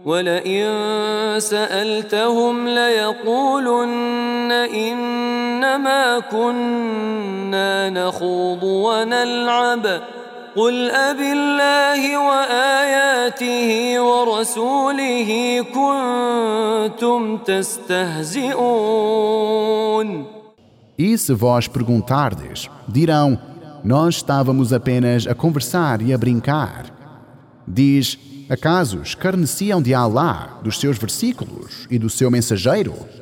ولئن سألتهم ليقولن إنما كنا نخوض ونلعب قل أبالله وآياته ورسوله كنتم تستهزئون. E se vós perguntardes, dirão, nós estávamos apenas a conversar e a brincar. Diz, acaso escarneciam de Alá, dos seus versículos e do seu mensageiro?